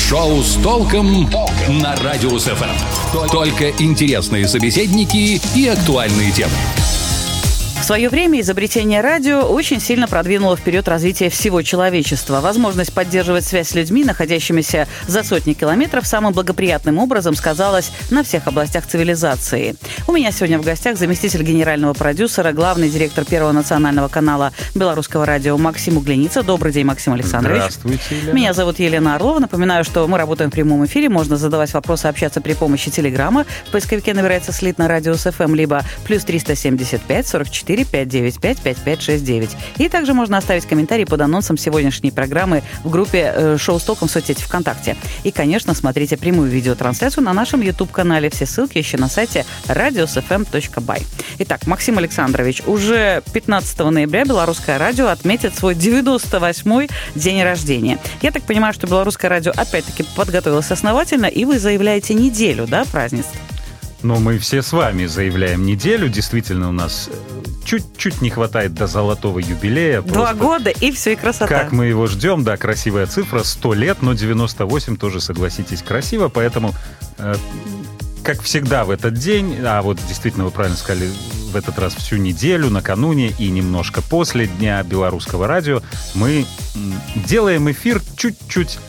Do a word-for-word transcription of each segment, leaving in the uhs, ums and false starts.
Шоу с толком на Радио эс эф эм. Только интересные собеседники и актуальные темы. В свое время изобретение радио очень сильно продвинуло вперед развитие всего человечества. Возможность поддерживать связь с людьми, находящимися за сотни километров, самым благоприятным образом сказалась на всех областях цивилизации. У меня сегодня в гостях заместитель генерального продюсера, главный директор Первого национального канала Белорусского радио Максим Угленица. Добрый день, Максим Александрович. Здравствуйте, Елена. Меня зовут Елена Орлова. Напоминаю, что мы работаем в прямом эфире. Можно задавать вопросы, общаться при помощи телеграмма. В поисковике набирается слитно Радио эс эф эм, либо плюс триста семьдесят пять сорок четыре пятьсот девяносто пять пятьдесят пять шестьдесят девять. И также можно оставить комментарий под анонсом сегодняшней программы в группе э, «Шоу с толком» в соцсети ВКонтакте. И, конечно, смотрите прямую видеотрансляцию на нашем YouTube-канале. Все ссылки еще на сайте радио эс эф эм точка бай. Итак, Максим Александрович, уже пятнадцатого ноября Белорусское радио отметит свой девяносто восьмой день рождения. Я так понимаю, что Белорусское радио опять-таки подготовилось основательно, и вы заявляете неделю, да, празднеств? Но мы все с вами заявляем неделю. Действительно, у нас чуть-чуть не хватает до золотого юбилея. Два года, и все, и красота. Как мы его ждем, да, красивая цифра, сто лет, но девяносто восемь тоже, согласитесь, красиво. Поэтому, э, как всегда в этот день, а вот действительно, вы правильно сказали, в этот раз всю неделю, накануне и немножко после Дня Белорусского радио, мы делаем эфир чуть-чуть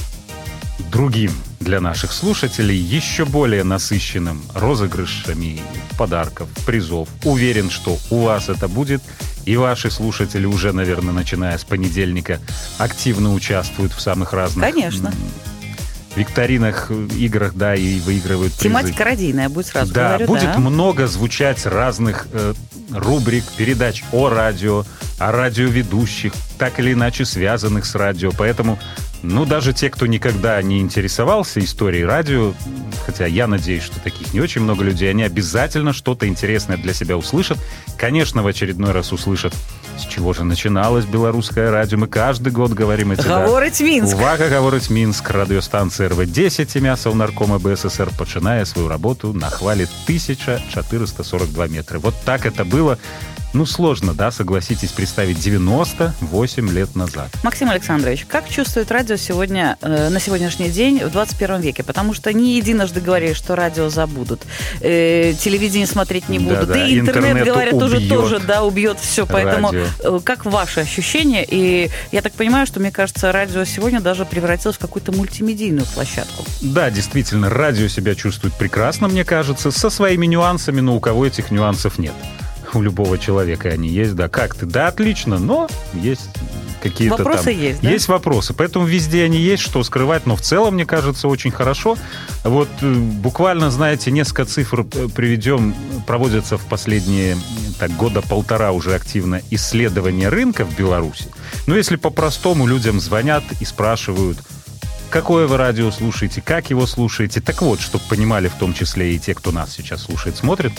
другим для наших слушателей, еще более насыщенным розыгрышами подарков, призов. Уверен, что у вас это будет, и ваши слушатели уже, наверное, начиная с понедельника, активно участвуют в самых разных... Конечно. Викторинах, играх, да, и выигрывают призы. Тематика радийная будет, сразу да, говорю, будет да. много звучать разных э, рубрик, передач о радио, о радиоведущих, так или иначе связанных с радио. Поэтому, ну, даже те, кто никогда не интересовался историей радио, хотя я надеюсь, что таких не очень много людей, они обязательно что-то интересное для себя услышат. Конечно, в очередной раз услышат, с чего же начиналось Белорусское радио. Мы каждый год говорим эти... Говорить да, Минск. Увага, говорить Минск. Радиостанция эр вэ десять імя Совнаркома бэ эс эс эр починає свою работу на хвале тысяча четыреста сорок два метра. Вот так это было. Ну, сложно, да, согласитесь, представить девяносто восемь лет назад. Максим Александрович, как чувствует радио сегодня, э, на сегодняшний день в двадцать первом веке? Потому что не единожды говорили, что радио забудут, э, телевидение смотреть не будут, да, да. И интернет, интернет говорят, уже тоже, да, убьет все. Поэтому э, как ваши ощущения? И я так понимаю, что, мне кажется, радио сегодня даже превратилось в какую-то мультимедийную площадку. Да, действительно, радио себя чувствует прекрасно, мне кажется, со своими нюансами, но у кого этих нюансов нет? У любого человека они есть, да. Как ты? Да, отлично, но есть какие-то вопросы там... есть, да? Есть вопросы, поэтому везде они есть, что скрывать, но в целом, мне кажется, очень хорошо. Вот буквально, знаете, несколько цифр приведем. Проводятся в последние так, года полтора уже активно исследования рынка в Беларуси. Но если по-простому людям звонят и спрашивают, какое вы радио слушаете, как его слушаете, так вот, чтобы понимали в том числе и те, кто нас сейчас слушает, смотрит,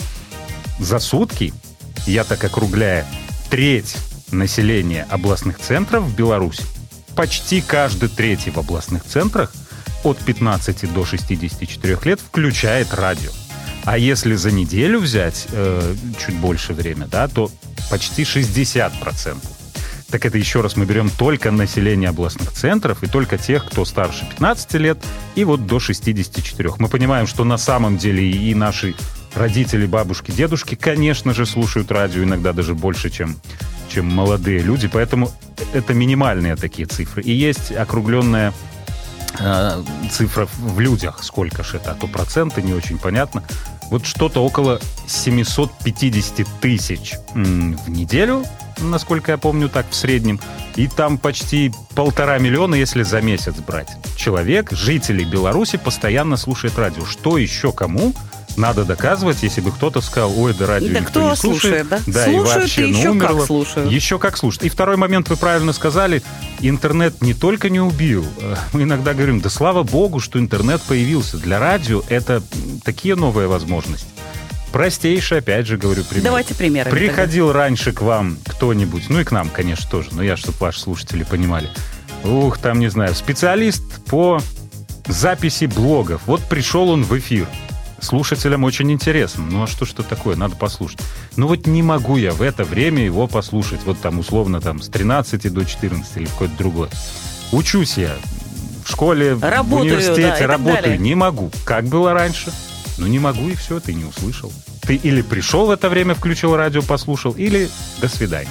за сутки, я так округляя, треть населения областных центров в Беларуси, почти каждый третий в областных центрах от пятнадцати до шестидесяти четырёх лет включает радио. А если за неделю взять э, чуть больше время, да, то почти шестьдесят процентов. Так это еще раз мы берем только население областных центров и только тех, кто старше пятнадцати лет и вот до шестидесяти четырёх. Мы понимаем, что на самом деле и наши родители, бабушки, дедушки, конечно же, слушают радио, иногда даже больше, чем, чем молодые люди, поэтому это минимальные такие цифры. И есть округленная э, цифра в людях, сколько же это, а то проценты, не очень понятно. Вот что-то около семьсот пятьдесят тысяч м, в неделю, насколько я помню, так в среднем. И там почти полтора миллиона, если за месяц брать. Человек, жителей Беларуси, постоянно слушает радио. Что еще кому надо доказывать, если бы кто-то сказал, ой, да радио да никто кто не слушает. слушает, да? Да, слушают, и вообще, и ну, еще умерло. как слушают. Еще как слушают. И второй момент, вы правильно сказали, интернет не только не убил. Мы иногда говорим, да слава богу, что интернет появился. Для радио это такие новые возможности. Простейший, опять же, говорю, пример. Давайте примеры. Приходил тогда раньше к вам кто-нибудь, ну и к нам, конечно, тоже, но я, чтобы ваши слушатели понимали. Ух, там, не знаю, специалист по записи блогов. Вот пришел он в эфир. Слушателям очень интересно. Ну а что что такое? Надо послушать. Ну вот не могу я в это время его послушать. Вот там условно там с тринадцати до четырнадцати или какой-то другой. Учусь я в школе, работаю, в университете, да, работаю. Не могу. Как было раньше? Ну, не могу, и все, ты не услышал. Ты или пришел в это время, включил радио, послушал, или до свидания.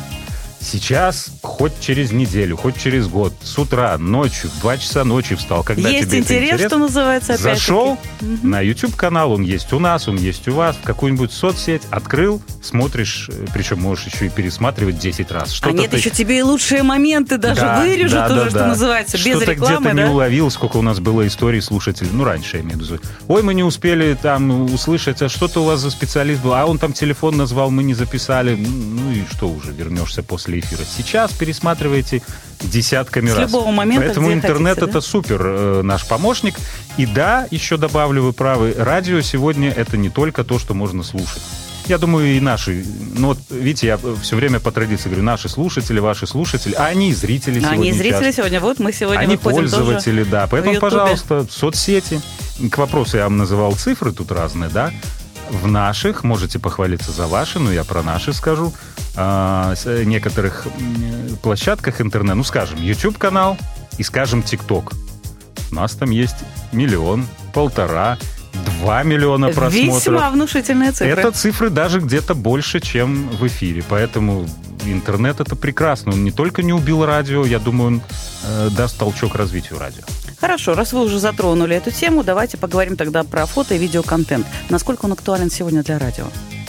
Сейчас хоть через неделю, хоть через год, с утра, ночью, в два часа ночи встал, когда есть тебе интерес, это интересно, что называется, опять-таки. Зашел на YouTube-канал, он есть у нас, он есть у вас, в какую-нибудь соцсеть, открыл, смотришь, причем можешь еще и пересматривать десять раз. Что-то а нет, ты... еще тебе и лучшие моменты даже да, вырежут да, тоже, да, что да. называется, без Что-то рекламы, где-то да? не уловил, сколько у нас было историй слушателей, ну, раньше, я имею в виду. Ой, мы не успели там услышать, а что-то у вас за специалист был, а он там телефон назвал, мы не записали, ну и что уже, вернешься после эфира. Сейчас пересматриваете десятками С раз. любого момента, Поэтому где интернет хотите, это да? супер э, наш помощник. И да, еще добавлю, вы правы, радио сегодня это не только то, что можно слушать. Я думаю, и наши, ну вот, видите, я все время по традиции говорю, наши слушатели, ваши слушатели, а они и зрители сегодня. Они и зрители часто. сегодня, вот мы сегодня Они выходим пользователи, тоже да. Поэтому, в Ютубе. пожалуйста, соцсети. К вопросу я вам называл цифры тут разные, да. В наших, можете похвалиться за ваши, но я про наши скажу, а, с некоторых площадках интернета, ну, скажем, YouTube-канал и, скажем, TikTok. У нас там есть миллион, полтора, два миллиона просмотров. Весьма внушительные цифры. Это цифры даже где-то больше, чем в эфире. Поэтому интернет — это прекрасно. Он не только не убил радио, я думаю, он э, даст толчок развитию радио. Хорошо, раз вы уже затронули эту тему, давайте поговорим тогда про фото и видеоконтент. Насколько он актуален сегодня для радио?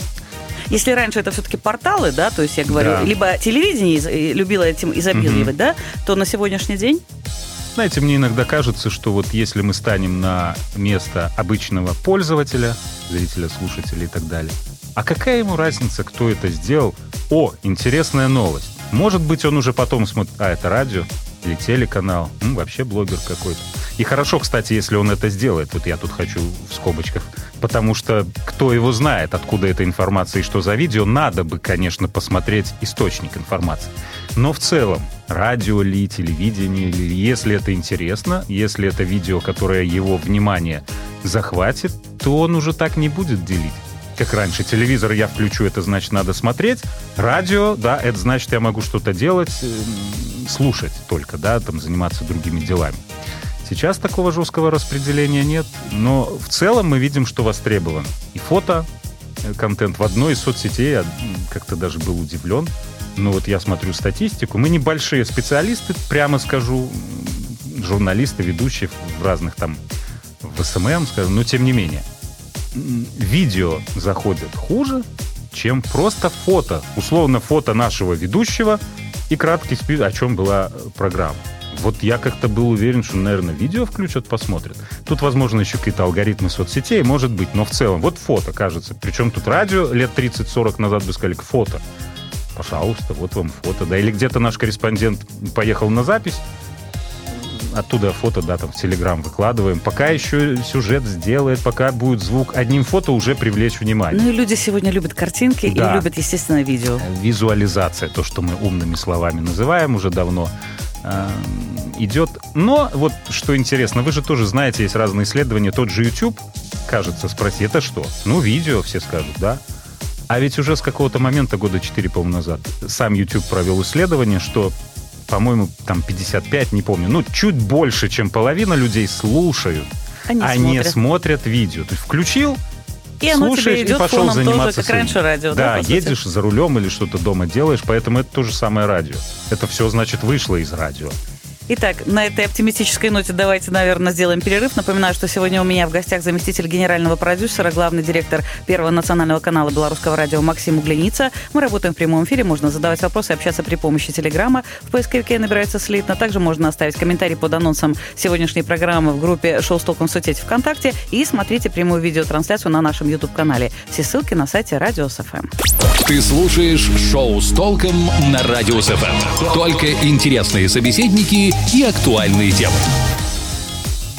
Если раньше это все-таки порталы, да, то есть я говорю, Да. либо телевидение из- любило этим изобиловать, да, то на сегодняшний день Знаете, мне иногда кажется, что вот если мы станем на место обычного пользователя, зрителя, слушателя и так далее, а какая ему разница, кто это сделал? О, интересная новость. Может быть, он уже потом смотрит, а, это радио или телеканал, ну, вообще блогер какой-то. И хорошо, кстати, если он это сделает, вот я тут хочу в скобочках, потому что кто его знает, откуда эта информация и что за видео, надо бы, конечно, посмотреть источник информации. Но в целом, радио ли, телевидение ли, если это интересно, если это видео, которое его внимание захватит, то он уже так не будет делить. Как раньше, телевизор я включу, это значит надо смотреть. Радио, да, это значит я могу что-то делать, э, слушать только, да, там заниматься другими делами. Сейчас такого жесткого распределения нет, но в целом мы видим, что востребован и фото, э, контент в одной из соцсетей. Я как-то даже был удивлен. Но вот я смотрю статистику. Мы небольшие специалисты, прямо скажу, журналисты, ведущие в разных там в эс эм эм, скажем, но тем не менее. Видео заходят хуже, чем просто фото. Условно, фото нашего ведущего и краткий список, о чем была программа. Вот я как-то был уверен, что, наверное, видео включат, посмотрят. Тут, возможно, еще какие-то алгоритмы соцсетей, может быть, но в целом, вот фото, кажется. Причем тут радио лет тридцать-сорок назад бы сказали, фото. Пожалуйста, вот вам фото. Да, или где-то наш корреспондент поехал на запись, оттуда фото, да, там в Телеграм выкладываем. Пока еще сюжет сделает, пока будет звук, одним фото уже привлечь внимание. Ну и люди сегодня любят картинки Да. и любят, естественно, видео. Визуализация, то, что мы умными словами называем уже давно, э, идет. Но вот что интересно, вы же тоже знаете, есть разные исследования. Тот же YouTube, кажется, спроси, это что? Ну, видео, все скажут, да? А ведь уже с какого-то момента, года четыре, по-моему, назад, сам YouTube провел исследование, что, по-моему, там пятьдесят пять, не помню, ну, чуть больше, чем половина людей слушают, Они а смотрят. не смотрят видео. То есть включил, И оно слушаешь тебе идет и пошел фоном тоже, заниматься как своим. раньше радио. Да, по сути? едешь за рулем или что-то дома делаешь, поэтому это то же самое радио. Это все, значит, вышло из радио. Итак, на этой оптимистической ноте давайте, наверное, сделаем перерыв. Напоминаю, что сегодня у меня в гостях заместитель генерального продюсера, главный директор Первого национального канала Белорусского радио Максим Угленица. Мы работаем в прямом эфире, можно задавать вопросы и общаться при помощи Телеграма. В поисковике набирается слитно. Также можно оставить комментарий под анонсом сегодняшней программы в группе «Шоу с толком» в соцсети ВКонтакте и смотрите прямую видеотрансляцию на нашем YouTube-канале. Все ссылки на сайте Радио эс эф эм. Ты слушаешь шоу с толком на Радио эс эф эм. Только интересные собеседники и актуальные темы.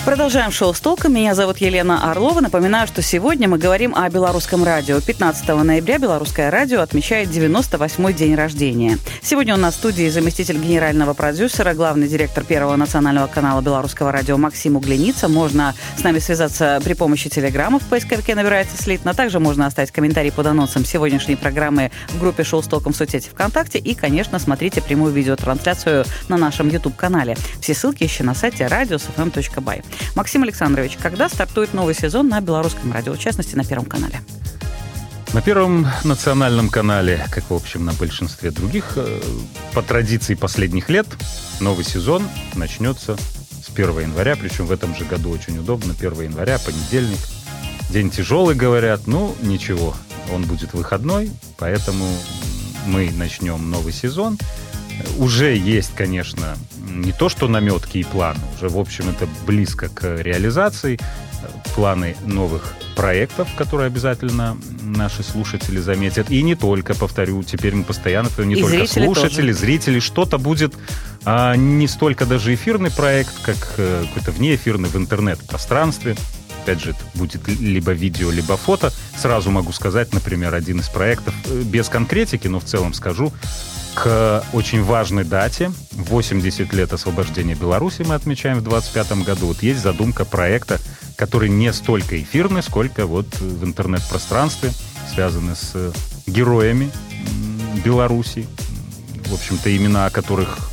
Продолжаем шоу с толком. Меня зовут Елена Орлова. Напоминаю, что сегодня мы говорим о белорусском радио. пятнадцатого ноября Белорусское радио отмечает девяносто восьмой день рождения. Сегодня у нас в студии заместитель генерального продюсера, главный директор Первого национального канала Белорусского радио Максим Угленица. Можно с нами связаться при помощи телеграмма. В поисковике набирается слитно. Также можно оставить комментарий под анонсом сегодняшней программы в группе шоу с толком в соцсети ВКонтакте. И, конечно, смотрите прямую видеотрансляцию на нашем YouTube-канале. Все ссылки ищите на сайте радио эс эф эм точка бай. Максим Александрович, когда стартует новый сезон на Белорусском радио, в частности, на Первом канале? На Первом национальном канале, как, в общем, на большинстве других, по традиции последних лет, новый сезон начнется с первого января, причем в этом же году очень удобно, первого января, понедельник. День тяжелый, говорят, ну, ничего, он будет выходной, поэтому мы начнем новый сезон. Уже есть, конечно, не то что наметки и планы, уже, в общем, это близко к реализации. Планы новых проектов, которые обязательно наши слушатели заметят. И не только, повторю, теперь мы постоянно, не и только слушатели, тоже. Зрители. Что-то будет а, не столько даже эфирный проект, как а, какой-то внеэфирный в интернет-пространстве. Опять же, это будет либо видео, либо фото. Сразу могу сказать, например, один из проектов, без конкретики, но в целом скажу, к очень важной дате, восемьдесят лет освобождения Беларуси мы отмечаем в двадцать пятом году. Вот есть задумка проекта, который не столько эфирный, сколько вот в интернет-пространстве, связанный с героями Беларуси. В общем-то, имена которых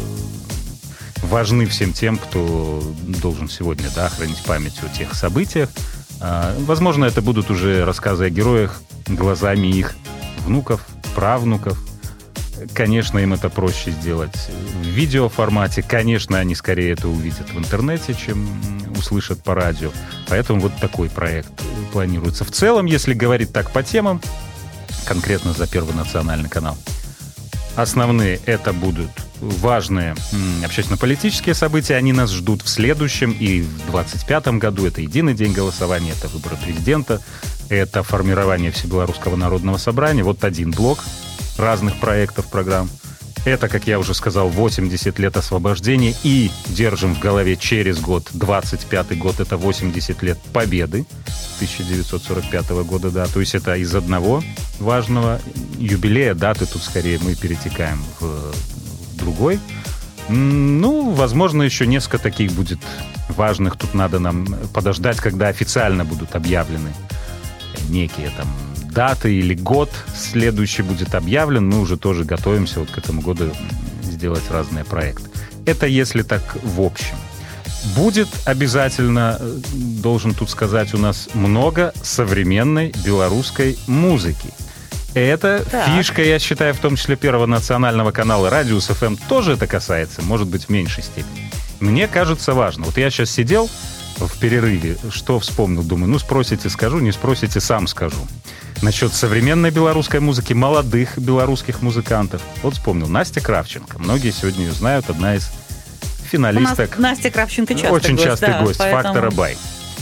важны всем тем, кто должен сегодня, да, хранить память о тех событиях. Возможно, это будут уже рассказы о героях глазами их внуков, правнуков. Конечно, им это проще сделать в видеоформате. Конечно, они скорее это увидят в интернете, чем услышат по радио. Поэтому вот такой проект планируется. В целом, если говорить так по темам, конкретно за Первый национальный канал, основные это будут важные общественно-политические события. Они нас ждут в следующем и в двадцать пятом году. Это единый день голосования, это выборы президента, это формирование Всебелорусского народного собрания. Вот один блок разных проектов, программ. Это, как я уже сказал, восемьдесят лет освобождения. И держим в голове через год, двадцать пятый год, это восемьдесят лет Победы тысяча девятьсот сорок пятого года, да. То есть это из одного важного юбилея, даты тут скорее мы перетекаем в, в другой. Ну, возможно, еще несколько таких будет важных. Тут надо нам подождать, когда официально будут объявлены некие там даты или год следующий будет объявлен, мы уже тоже готовимся вот к этому году сделать разные проекты. Это если так в общем. Будет обязательно, должен тут сказать, у нас много современной белорусской музыки. Это так. Фишка, я считаю, в том числе Первого национального канала Радио эс эф эм тоже это касается, может быть, в меньшей степени. Мне кажется важно. Вот я сейчас сидел в перерыве, что вспомнил, думаю, ну спросите, скажу, не спросите, сам скажу. Насчет современной белорусской музыки, молодых белорусских музыкантов. Вот вспомнил, Настя Кравченко. Многие сегодня ее знают, одна из финалисток. У нас Настя Кравченко частый очень гость. частый да, гость поэтому... «Фактора Бай».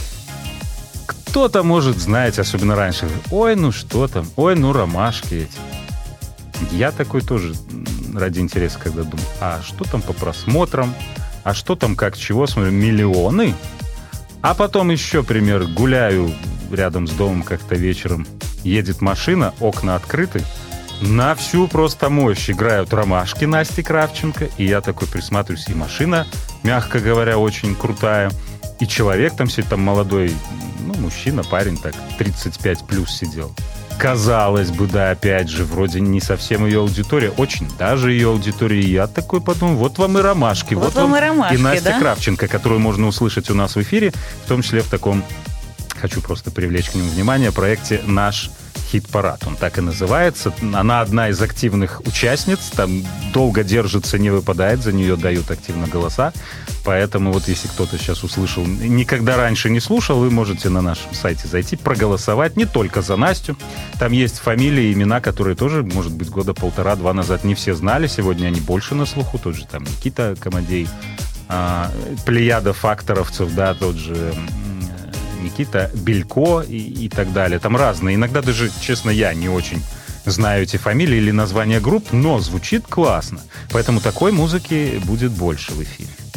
Кто-то может знать, особенно раньше, ой, ну что там, ой, ну ромашки эти. Я такой тоже ради интереса, когда думаю, а что там по просмотрам, а что там как чего, смотрю, миллионы. А потом еще пример, гуляю рядом с домом как-то вечером, едет машина, окна открыты, на всю просто мощь играют ромашки Насти Кравченко, и я такой присматриваюсь, и машина, мягко говоря, очень крутая, и человек там сидит, там молодой, ну, мужчина, парень так, тридцать пять плюс сидел. Казалось бы, да, опять же, вроде не совсем ее аудитория, очень даже ее аудитория. И я такой подумал, вот вам и ромашки. Вот, вот вам и ромашки, и Настя да? Кравченко, которую можно услышать у нас в эфире, в том числе в таком, хочу просто привлечь к нему внимание, проекте «Наш хит-парад». Он так и называется. Она одна из активных участниц, там долго держится, не выпадает, за нее дают активно голоса. Поэтому вот если кто-то сейчас услышал, никогда раньше не слушал, вы можете на нашем сайте зайти, проголосовать не только за Настю. Там есть фамилии и имена, которые тоже, может быть, года полтора-два назад не все знали. Сегодня они больше на слуху. Тот же там Никита Комодей, а, плеяда факторовцев, да, тот же Никита Белько и, и так далее. Там разные. Иногда даже, честно, я не очень знаю эти фамилии или названия групп, но звучит классно. Поэтому такой музыки будет больше в эфире.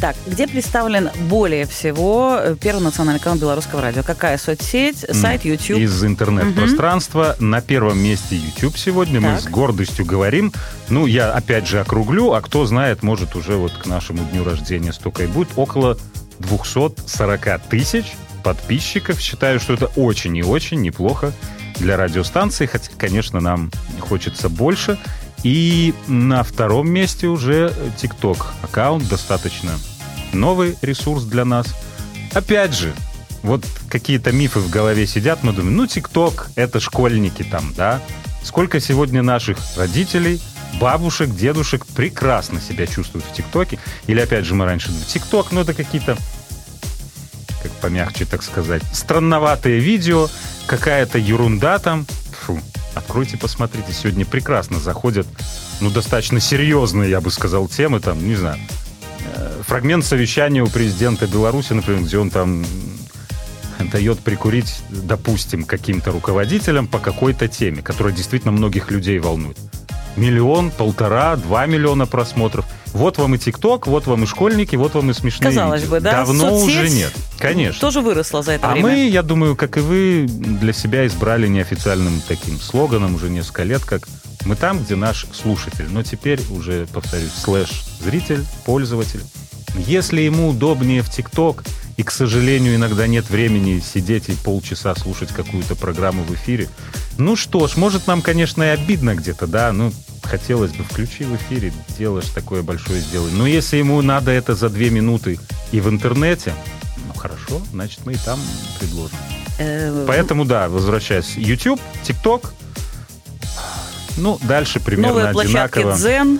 Так, где представлен более всего Первый национальный канал Белорусского радио? Какая соцсеть, сайт, YouTube? Из интернет-пространства. Угу. На первом месте YouTube сегодня. Так. Мы с гордостью говорим. Ну, я опять же округлю, а кто знает, может уже вот к нашему дню рождения столько и будет. Около двести сорок тысяч подписчиков. Считаю, что это очень и очень неплохо для радиостанции, хотя, конечно, нам хочется больше. И на втором месте уже TikTok аккаунт, достаточно новый ресурс для нас. Опять же, вот какие-то мифы в голове сидят, мы думаем, ну, TikTok — это школьники там, да? Сколько сегодня наших родителей, бабушек, дедушек прекрасно себя чувствуют в ТикТоке. Или, опять же, мы раньше думали, ТикТок, ну, это какие-то, как помягче так сказать, странноватые видео, какая-то ерунда там. Фу, откройте, посмотрите. Сегодня прекрасно заходят, ну, достаточно серьезные, я бы сказал, темы, там, не знаю, фрагмент совещания у президента Беларуси, например, где он там дает прикурить, допустим, каким-то руководителям по какой-то теме, которая действительно многих людей волнует. Миллион, полтора, два миллиона просмотров. Вот вам и ТикТок, вот вам и школьники, вот вам и смешные Казалось видео. бы, да? Давно Соцсеть уже нет. Конечно. Тоже выросла за это а время. А мы, я думаю, как и вы, для себя избрали неофициальным таким слоганом уже несколько лет, как «Мы там, где наш слушатель». Но теперь уже, повторюсь, слэш-зритель, пользователь. Если ему удобнее в ТикТок, и, к сожалению, иногда нет времени сидеть и полчаса слушать какую-то программу в эфире, ну что ж, может, нам, конечно, и обидно где-то, да, ну, хотелось бы, включи в эфире, делаешь такое большое, сделай. Но если ему надо это за две минуты и в интернете, ну, хорошо, значит, мы и там предложим. Поэтому, да, возвращаясь, YouTube, TikTok, ну, дальше примерно новые одинаково. Площадки Дзен.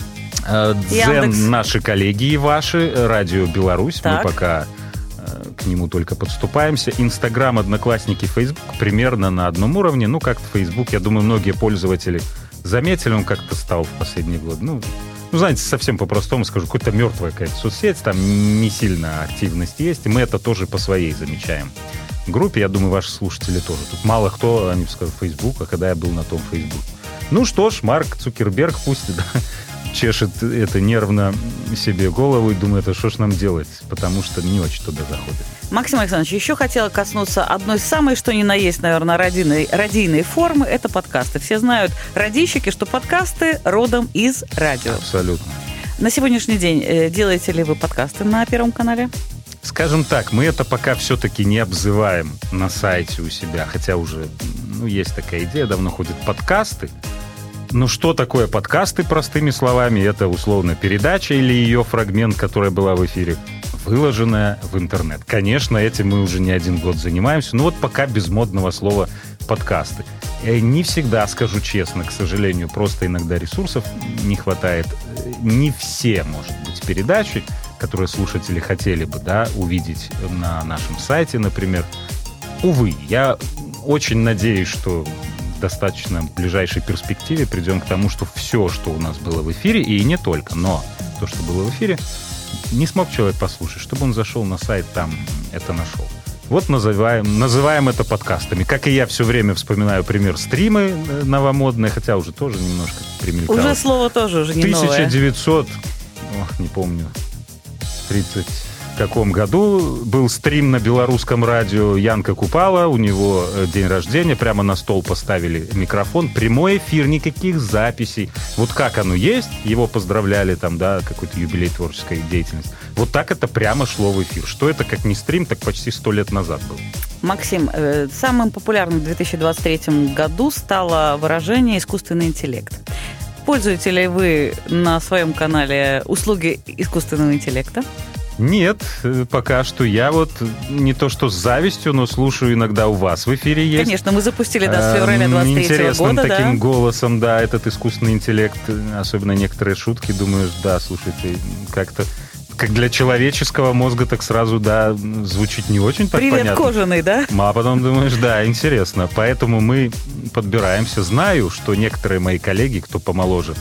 Дзен наши коллеги и ваши, Радио Беларусь, так. Мы пока э, к нему только подступаемся. Инстаграм, Одноклассники, Фейсбук примерно на одном уровне. Ну, как-то Фейсбук, я думаю, многие пользователи заметили, он как-то стал в последние годы. Ну, ну знаете, совсем по-простому скажу, какая-то мертвая какая-то соцсеть, там не сильно активность есть, и мы это тоже по своей замечаем группе. Я думаю, ваши слушатели тоже. Тут мало кто, они скажут, Фейсбук, а когда я был на том Фейсбуке. Ну что ж, Марк Цукерберг пусть, да, чешет это нервно себе голову и думает, а что ж нам делать, потому что не очень туда заходит. Максим Александрович, еще хотела коснуться одной самой, что ни на есть, наверное, радийной, радийной формы, это подкасты. Все знают, радищики, что подкасты родом из радио. Абсолютно. На сегодняшний день делаете ли вы подкасты на Первом канале? Скажем так, мы это пока все-таки не обзываем на сайте у себя, хотя уже, ну, есть такая идея, давно ходят подкасты. Ну, что такое подкасты, простыми словами? Это, условно, передача или ее фрагмент, которая была в эфире, выложенная в интернет. Конечно, этим мы уже не один год занимаемся, но вот пока без модного слова подкасты. И не всегда, скажу честно, к сожалению, просто иногда ресурсов не хватает. Не все, может быть, передачи, которые слушатели хотели бы, да, увидеть на нашем сайте, например. Увы, я очень надеюсь, что в достаточно ближайшей перспективе придем к тому, что все, что у нас было в эфире, и не только, но то, что было в эфире, не смог человек послушать, чтобы он зашел на сайт, там это нашел. Вот называем, называем это подкастами. Как и я все время вспоминаю пример стримы новомодные, хотя уже тоже немножко примелькалось. Уже слово тоже уже не новое. тысяча девятьсот, ох, не помню, тридцать в каком году был стрим на белорусском радио Янка Купала, у него день рождения, прямо на стол поставили микрофон, прямой эфир, никаких записей. Вот как оно есть, его поздравляли там, да, какой-то юбилей творческой деятельности. Вот так это прямо шло в эфир. Что это, как не стрим, так почти сто лет назад был. Максим, самым популярным в две тысячи двадцать третьем году стало выражение «искусственный интеллект». Пользуете ли вы на своем канале услуги искусственного интеллекта? Нет, пока что. Я вот не то что с завистью, но слушаю иногда у вас в эфире есть. Конечно, мы запустили, да, с февраля двадцать третьего интересным года, таким да. голосом, да, этот искусственный интеллект, особенно некоторые шутки, думаешь, да, слушайте, как-то как для человеческого мозга так сразу, да, звучит не очень так Привет, понятно. кожаный, да? А потом думаешь, да, интересно. Поэтому мы подбираемся. Знаю, что некоторые мои коллеги, кто помоложе,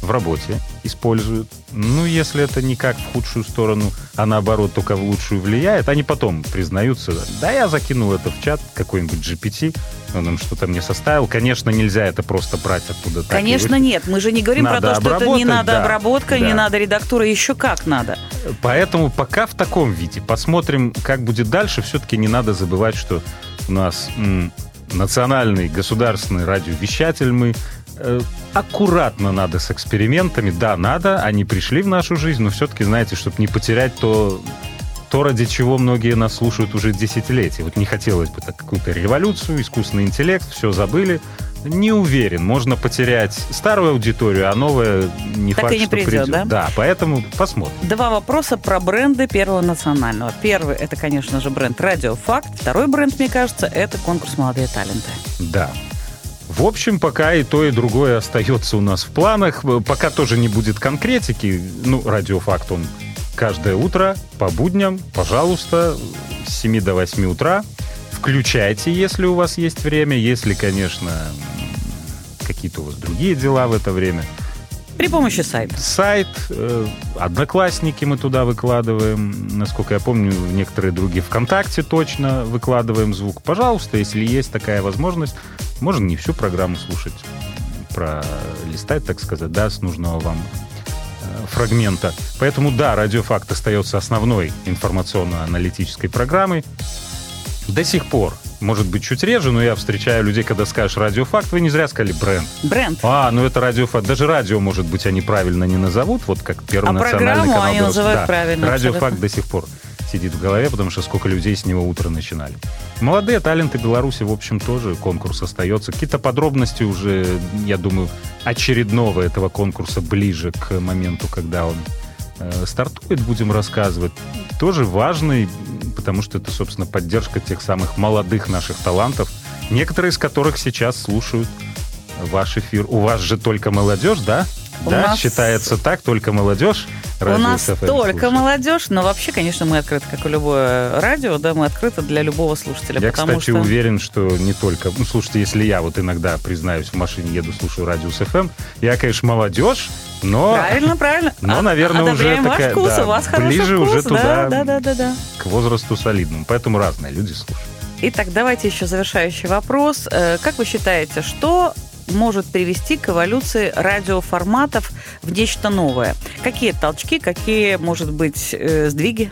в работе используют. Ну, если это никак в худшую сторону, а наоборот только в лучшую влияет, они потом признаются, да, я закинул это в чат, какой-нибудь джи пи ти, он им что-то мне составил. Конечно, нельзя это просто брать оттуда. Конечно, нет. Мы же не говорим надо про то, что это не надо да, обработка, да. не надо редактура, еще как надо. Поэтому пока в таком виде. Посмотрим, как будет дальше. Все-таки не надо забывать, что у нас м, национальный государственный радиовещатель. Мы э, аккуратно надо с экспериментами. Да, надо, они пришли в нашу жизнь, но все-таки, знаете, чтобы не потерять то... то, ради чего многие нас слушают уже десятилетия. Вот не хотелось бы так какую-то революцию, искусственный интеллект, все забыли. Не уверен. Можно потерять старую аудиторию, а новая не так факт, и не что придет, придет. Да? Да, поэтому посмотрим. Два вопроса про бренды Первого национального. Первый, это, конечно же, бренд «Радиофакт». Второй бренд, мне кажется, это конкурс «Молодые таланты». Да. В общем, пока и то, и другое остается у нас в планах. Пока тоже не будет конкретики. Ну, «Радиофакт», он каждое утро по будням, пожалуйста, с семи до восьми утра. Включайте, если у вас есть время. Если, конечно, какие-то у вас другие дела в это время. При помощи сайта. Сайт, э, Одноклассники мы туда выкладываем. Насколько я помню, некоторые другие ВКонтакте точно выкладываем звук. Пожалуйста, если есть такая возможность, можно не всю программу слушать, пролистать, так сказать, да, с нужного вам фрагмента. Поэтому, да, «Радиофакт» остается основной информационно-аналитической программой. До сих пор, может быть, чуть реже, но я встречаю людей, когда скажешь «Радиофакт», вы не зря сказали «бренд». Бренд. А, ну это «Радиофакт». Даже радио, может быть, они правильно не назовут, вот как Первый а национальный канал. А они называют да. правильно. «Радиофакт» абсолютно. до сих пор сидит в голове, потому что сколько людей с него утро начинали. «Молодые таленты Беларуси», в общем, тоже конкурс остается. Какие-то подробности уже, я думаю, очередного этого конкурса ближе к моменту, когда он э, стартует, будем рассказывать. Тоже важный, потому что это, собственно, поддержка тех самых молодых наших талантов, некоторые из которых сейчас слушают ваш эфир. У вас же только молодежь, да? У да, нас... считается так, только молодежь. У нас только молодежь, но вообще, конечно, мы открыты, как и любое радио, да, мы открыты для любого слушателя. Я, потому кстати, что... уверен, что не только... Ну, слушайте, если я вот иногда, признаюсь, в машине еду, слушаю Радиус эф эм, я, конечно, молодежь, но... Правильно, правильно. Но, наверное, уже ваш такая... вкус, да, у вас ближе вкус, уже туда, да, да, да, да. к возрасту солидному. Поэтому разные люди слушают. Итак, давайте еще завершающий вопрос. Как вы считаете, что может привести к эволюции радиоформатов в нечто новое? Какие толчки, какие, может быть, сдвиги?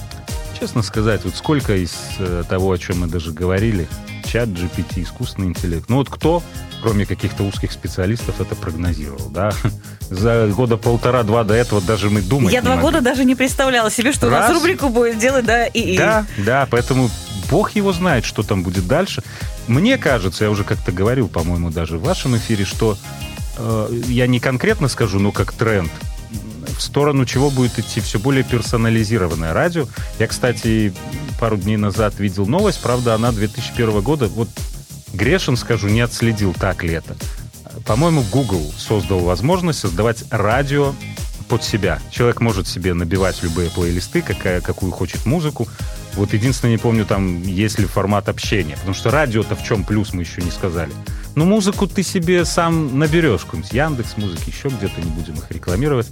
Честно сказать, вот сколько из того, о чем мы даже говорили, чат джи пи ти, искусственный интеллект, ну вот кто, кроме каких-то узких специалистов, это прогнозировал, да? За года полтора-два до этого даже мы думать Я не два могли. года даже не представляла себе, что Раз. у нас рубрику будет делать, да, и... Да, да, поэтому бог его знает, что там будет дальше. Мне кажется, я уже как-то говорил, по-моему, даже в вашем эфире, что э, я не конкретно скажу, но как тренд, в сторону чего будет идти все более персонализированное радио. Я, кстати, пару дней назад видел новость, правда, она две тысячи первого года, вот грешен, скажу, не отследил, так ли это. По-моему, Google создал возможность создавать радио под себя. Человек может себе набивать любые плейлисты, какая, какую хочет музыку. Вот единственное, не помню, там, есть ли формат общения. Потому что радио-то в чем плюс, мы еще не сказали. Ну, музыку ты себе сам наберешь. Какой-нибудь Яндекс.Музыки, еще где-то, не будем их рекламировать.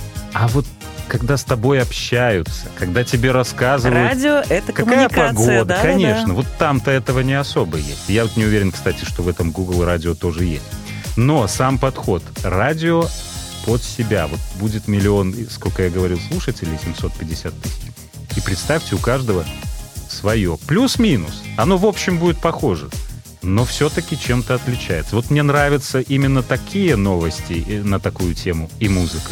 А вот когда с тобой общаются, когда тебе рассказывают... Радио — это какая коммуникация, погода, да, конечно. да. Вот там-то этого не особо есть. Я вот не уверен, кстати, что в этом Google радио тоже есть. Но сам подход. Радио под себя. Вот будет миллион, сколько я говорил, слушателей, семьсот пятьдесят тысяч. И представьте, у каждого свое. Плюс-минус. Оно, в общем, будет похоже. Но все-таки чем-то отличается. Вот мне нравятся именно такие новости на такую тему и музыка.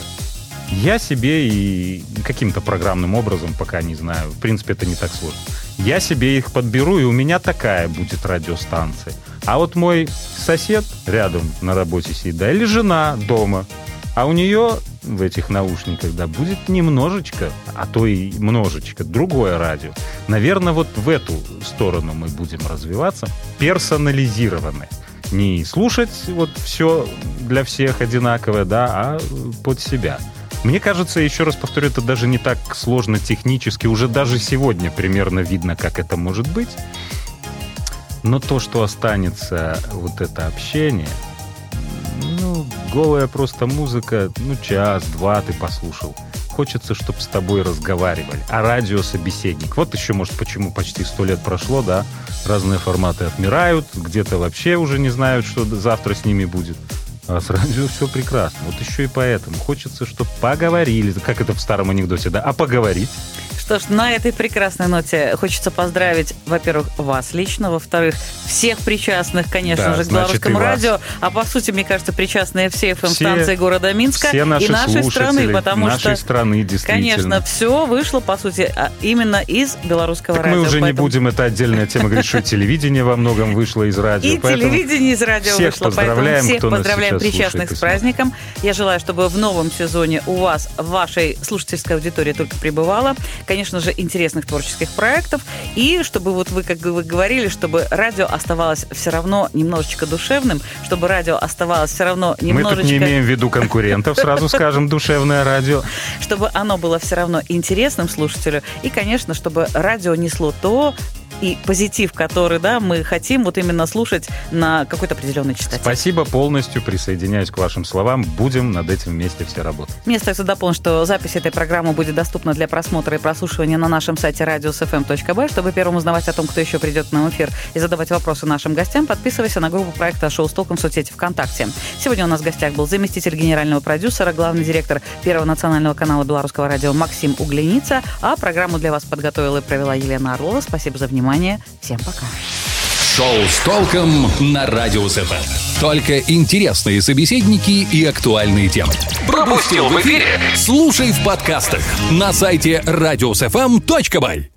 Я себе и каким-то программным образом, пока не знаю, в принципе, это не так сложно, я себе их подберу, и у меня такая будет радиостанция. А вот мой сосед рядом на работе сидит, да, или жена дома, а у нее в этих наушниках, да, будет немножечко, а то и множечко другое радио. Наверное, вот в эту сторону мы будем развиваться, персонализированное. Не слушать вот все для всех одинаковое, да, а под себя. Мне кажется, еще раз повторю, это даже не так сложно технически. Уже даже сегодня примерно видно, как это может быть. Но то, что останется вот это общение, ну, голая просто музыка, ну, час-два ты послушал. Хочется, чтобы с тобой разговаривали. А радиособеседник. Вот еще, может, почему почти сто лет прошло, да? Разные форматы отмирают, где-то вообще уже не знают, что завтра с ними будет. А с радио все прекрасно. Вот еще и поэтому хочется, чтобы поговорили. Как это в старом анекдоте, да? А поговорить? Что ж, на этой прекрасной ноте хочется поздравить, во-первых, вас лично, во-вторых, всех причастных, конечно да, же, к Белорусскому значит, радио, а по сути, мне кажется, причастные все эф эм-станции города Минска все наши и нашей страны, потому нашей что, страны, действительно. Конечно, все вышло, по сути, именно из Белорусского так радио. мы уже поэтому... не будем, это отдельная тема, говорит, что телевидение во многом вышло из радио. И телевидение из радио всех вышло, поздравляем, поэтому всех кто поздравляем нас сейчас причастных слушает, с праздником. Я желаю, чтобы в новом сезоне у вас, в вашей слушательской аудитории только пребывала, конечно же, интересных творческих проектов, и чтобы вот вы, как вы говорили, чтобы радио оставалось все равно немножечко душевным, чтобы радио оставалось все равно немножечко... Мы тут не имеем в виду конкурентов, сразу скажем, душевное радио. Чтобы оно было все равно интересным слушателю, и, конечно, чтобы радио несло то, и позитив, который, да, мы хотим вот именно слушать на какой-то определенной частоте. Спасибо, полностью присоединяюсь к вашим словам. Будем над этим вместе все работать. Мне остается дополнить, что запись этой программы будет доступна для просмотра и прослушивания на нашем сайте радиос эф эм точка бай. Чтобы первым узнавать о том, кто еще придет на эфир и задавать вопросы нашим гостям, подписывайся на группу проекта «Шоу с толком» в соцсети ВКонтакте. Сегодня у нас в гостях был заместитель генерального продюсера, главный директор Первого национального канала Белорусского радио Максим Угленица, а программу для вас подготовила и провела Елена Орлова. Спасибо за внимание. Всем пока. Шоу с толком на Радиус эф эм. Только интересные собеседники и актуальные темы. Пропустил в эфире? Слушай в подкастах на сайте радиос эф эм точка бай.